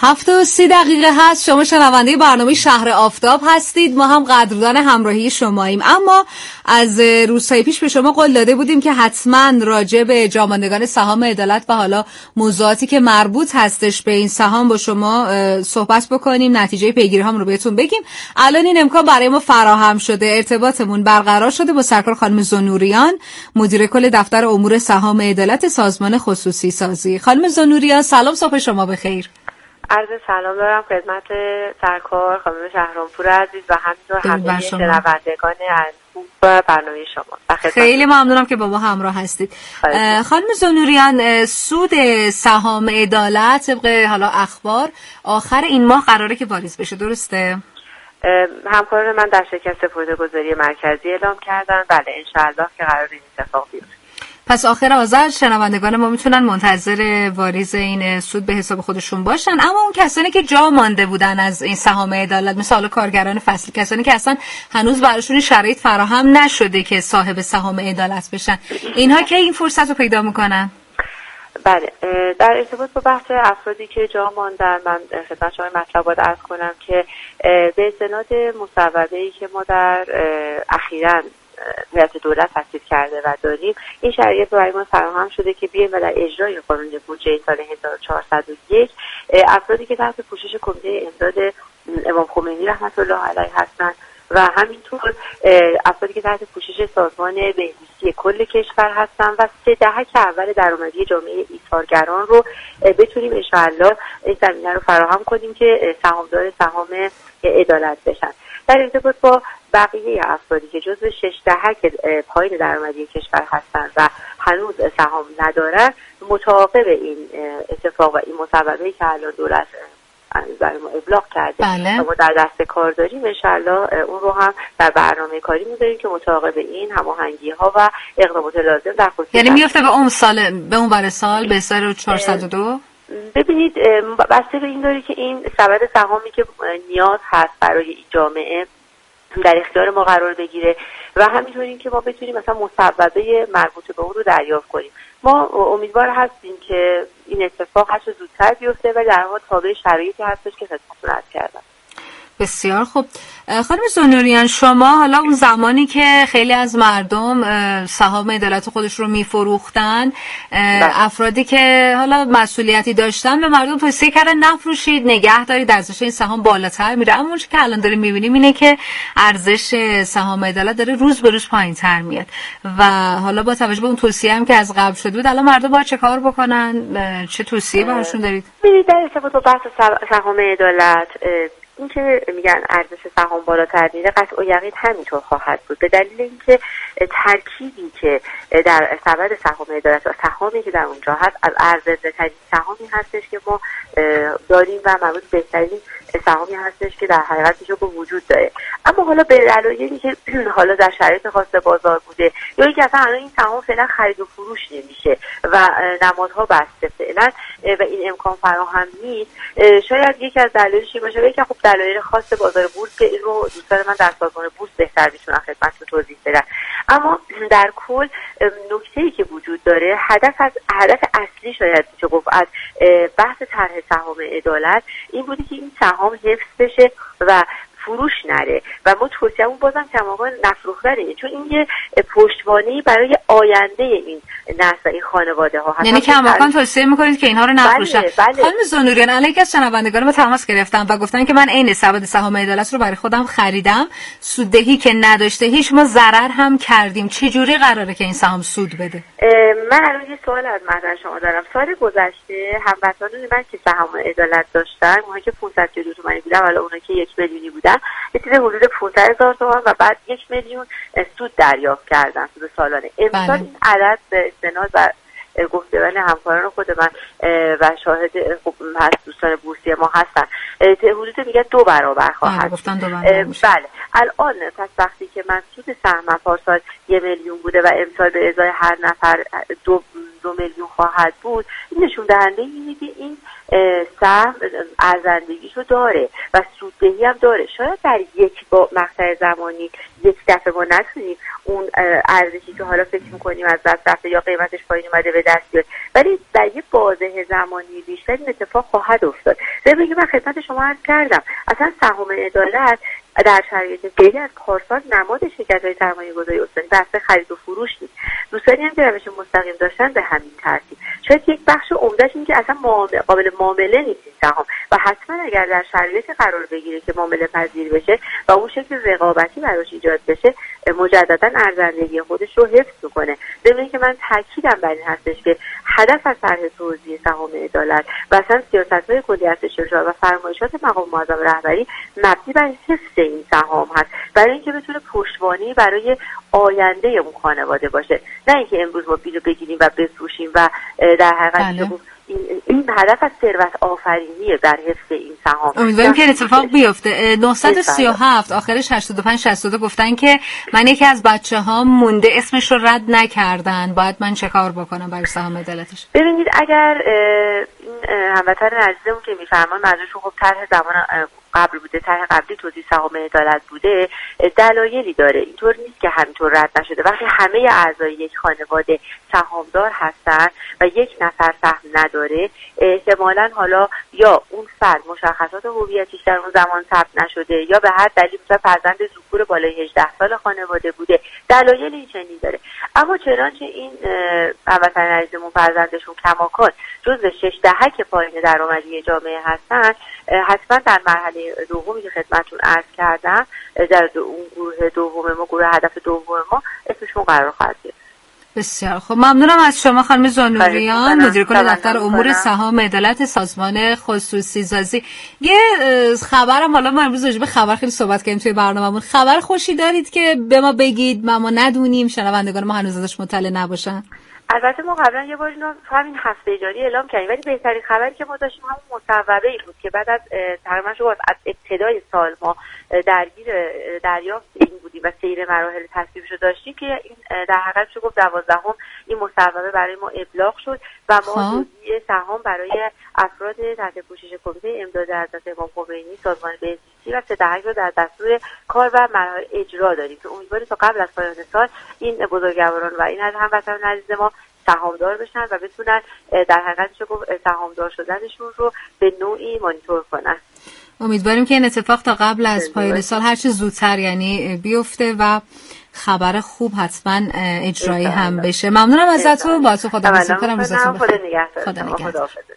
7:30 هست. شما شنونده برنامه شهر آفتاب هستید. ما هم قدردان همراهی شماییم. اما از روزهای پیش به شما قول داده بودیم که حتما راجع به جاماندگان سهام عدالت و حالا موضوعاتی که مربوط هستش به این سهام با شما صحبت بکنیم، نتیجه پیگیری هم رو بهتون بگیم. الان این امکان برای ما فراهم شده، ارتباطمون برقرار شده با سرکار خانم زنوریان، مدیر کل دفتر امور سهام عدالت سازمان خصوصی سازی. خانم زنوریان سلام، صبح شما بخیر. عرض سلام دارم خدمت سرکار خانم شهرامپور عزیز و همینطور همه شنوندگان از خوب برنامه شما. خیلی ممنونم که با ما همراه هستید. خانم زنوریان، سود سهام عدالت طبق حالا اخبار آخر این ماه قراره که واریز بشه، درسته؟ همکاران من در شرکت سپرده‌گذاری مرکزی اعلام کردن. بله انشاءالله که قرار این اتفاق بیفته. پس آخر آذر شنوندگان ما میتونن منتظر واریز این سود به حساب خودشون باشن. اما اون کسانی که جا مانده بودن از این سهام عدالت، مثل کارگران فصلی، کسانی که اصلا هنوز براشون شرایط فراهم نشده که صاحب سهام عدالت بشن، اینها که این فرصت رو پیدا میکنن؟ بله، در ارتباط با بحث افرادی که جا ماندن، من خدمت شما مطلب باید عرض کنم که به استناد مصوبه‌ای که ما در اخیراً هیئت دولت تصویب کرده و داریم، این شرایط برای ما فراهم شده که بیایم و در اجرای قانون بودجه سال 1401 افرادی که تحت پوشش کمیته امداد امام خمینی رحمت الله علیه هستند و همینطور افرادی که تحت پوشش سازمان بهزیستی کل کشور هستند و 3 دهک اول درآمدی جامعه ایثارگران رو بتونیم انشاءالله این زمینه رو فراهم کنیم که سهامدار سهام عدالت بشن. در ارتباط با بقیه افرادی که جزو 6 دهک پایین درآمدی کشور هستند و هنوز سهام ندارن، متعاقب این اتفاق و این مصوبه‌ای که الان دولت برای ما ابلاغ کرده بله. و ما در دست کار داریم، انشاءالله اون رو هم در برنامه کاری می‌ذاریم که متعاقب این هماهنگی‌ها و اقدامات لازم در خصوص، یعنی میفته به اون سال، به اون برای سال به سال 402. ببینید بسته به این داره که این سبد سهامی که نیاز هست برای این جامعه در اختیار ما قرار بگیره و همینطور این که ما بتونیم مثلا مصوبه مربوط به اون رو دریافت کنیم. ما امیدوار هستیم که این اتفاق هرچه زودتر بیفته و در واقع تابع شرایطی هستش که خدمتتون عرض کردم. بسیار خوب. خانم زنوریان، شما حالا اون زمانی که خیلی از مردم سهام عدالت خودش رو میفروختن، افرادی که حالا مسئولیتی داشتن به مردم توصیه کردن نفروشید، نگه دارید، ارزش این سهام بالاتر میره. اما اون که الان داریم میبینیم اینه که ارزش سهام عدالت داره روز به روز پایین‌تر میاد و حالا با توجه به اون توصیه هم که از قبل شده بود، الان مردم باید چه کار بکنن؟ چه توصیه براشون دارید؟ در ارتباط با بحث سهام عدالت، این که میگن ارزش سهام بالاتر میره، قطع و یقین همینطور خواهد بود، به دلیل اینکه ترکیبی که در سبد سهام عدالت و سهامی که در اونجا هست از ارزش‌ترین سهامی هستش که ما داریم و مربوط بهترین سهامی هستش که در حقیقت میشه که وجود داره. اما حالا به دلایلی که حالا در شرایط خاص بازار بوده یا اینکه اصلا الان این سهام فعلا خرید و فروش نمیشه و نمادها بسته فعلا و این امکان فراهم نیست، شاید یکی از دلایلش باشه، یکی خب دلایل خاص بازار بورس که این رو دوستان من در سازمان بورس بهتر میتونن خدمتتون توضیح بدن. اما در کل نکته‌ای که وجود داره، هدف اصلی شاید میشه گفت از بحث طرح سهام عدالت این بودی که این سهام حفظ بشه و فروش نره و ما توصیه‌مون بازم کماکان نفروختنه، چون این یه پشتوانه‌ای برای آینده این نسل و این خانواده ها هست. یعنی کماکان توصیه میکنید که اینها رو نفروشن. بله. خانم زنوریان، الان که از شنوندگان ما تماس گرفتم و گفتن که من عین سبد سهام عدالت رو برای خودم خریدم، سوددهی که نداشته، هیچ ما ضرر هم کردیم، چه جوری قراره که این سهام سود بده؟ من الان یه سوال از مطرح شما دارم. سال گذشته هموطنان من که سهام عدالت داشتن، اونایی که 500 میلیون تومانی بودن، حالا اونایی که 1 میلیونی بودن، یه چیز حدود 500,000 تومان و بعد 1 میلیون سود دریافت کردن، سود سالانه. امسال این عدد به استناد و گفتمان همکاران خود من و شاهد هست دوستان بورسی ما هستن، حدود میگه 2 برابر خواهد گفتن 2 برابر میشه. بله الان پس وقتی که من سود سهمم پارسال 1 میلیون بوده و امسال به ازای هر نفر 2 میلیون خواهد بود، این نشون دهنده اینه که این سهم ارزندگیشو داره و سوددهی هم داره. شاید در یک مقطع زمانی یک دفعه ما نتونیم اون ارزشی که حالا فکر می‌کنیم از دست رفته یا قیمتش پایین اومده به دست بیاد، ولی در یک بازه زمانی بیشتر این اتفاق خواهد افتاد. ضمن اینکه من خدمت شما عرض کردم اصلا سهام عدالت در شرایط غیر از پارسال نماد شرکت‌های سرمایه‌گذاری استانی بحث خرید و فروش نیست. دوستانی هم که روش مستقیم داشتن به همین ترتیب. شاید یک بخش عمده‌اش این که اصلا قابل معامله نیست این سهام و حتما اگر در شرایط قرار بگیره که معامله پذیر بشه و اون شکل رقابتی براش ایجاد بشه مجددا ارزندگی خودش رو حفظ می‌کنه. ضمن اینکه من تاکیدم بر این هستش که هدف از طرح توزیع سهام عدالت و اصلا سیاست‌های کلی ارتش شورا و فرمایشات مقام معظم رهبری مبنی بر حفظ این سهام هست برای اینکه بتونه پشتوانه‌ای برای آینده اون خانواده باشه، نه اینکه امروز ما بیلو بگیریم و بفروشیم و در حقیقت این هدف از ثروت آفرینیه در حفظ این سهام. امیدواریم که اتفاق بیفته. 937 آخرش 85 62 گفتن که من یکی از بچه‌هام مونده اسمش رو رد نکردن، باید من چه کار بکنم برای سهام عدالتش؟ ببینید اگر این هموطن عزیزمون که میفرمان منظورشون خب طرح زمان قبل بوده، طرح قبلی توزیع سهام عدالت بوده، دلایلی داره. اینطور نیست که همینطور رد نشده. وقتی همه اعضای یک خانواده سهامدار هستن و یک نفر سهم نداره، احتمالاً حالا یا اون فرد مشخصات هویتیش در اون زمان ثبت نشده یا به هر دلیل مثلا فرزند ذکور بالای 18 سال خانواده بوده، دلایل این چنین داره. اما چنانچه این هموطن عزیزمون فرزندشون کماکان جزو 6 دهک پایین درآمدی جامعه هستن، حتما در مرحله دومی که خدمتتون عرض کردم در اون گروه دوم ما، گروه هدف دوم ما، اسمشون قرار خواهد گرفت. بسیار خب، ممنونم از شما خانم زانوریان، مدیر کل دفتر امور سهام عدالت سازمان خصوصی سازی. یه خبرم حالا ما امروز راجع به خبر خیلی صحبت کردیم توی برنامه‌مون، خبر خوشی دارید که به ما بگید ما ندونیم، شنوندگان ما هنوز ازش مطلع نباشن؟ البته ما قبلا یه بار اینو همین هفته جاری اعلام کردیم، ولی بهترین خبری که ما داشتیم همون مصوبه‌ای بود که بعد از تقریبا شو از ابتدای سال ما درگیر دریافت این بودیم و سیر مراحل تصویبش رو داشتیم که این در حقیقت شو گفت 12ام این مصوبه برای ما ابلاغ شد و ما توزیع سهام برای افراد تحت پوشش کمیته امداد حضرت امام خمینی سازمان بهزیستی و 3 دهک رو در دستور کار و مراحل اجرا داریم که امیدواریم تا قبل از پایان سال این بزرگواران و این از هموطنان عزیز ما سهامدار بشن و بتونن در حقیقت سهامدار شدنشون رو به نوعی مانیتور کنن. امیدواریم که این اتفاق تا قبل از پایان سال هر چه زودتر یعنی بیفته و خبر خوب حتما اجرایی هم بشه. ممنونم ازتون، با تو خداحافظی کنم. خدا نگهدار.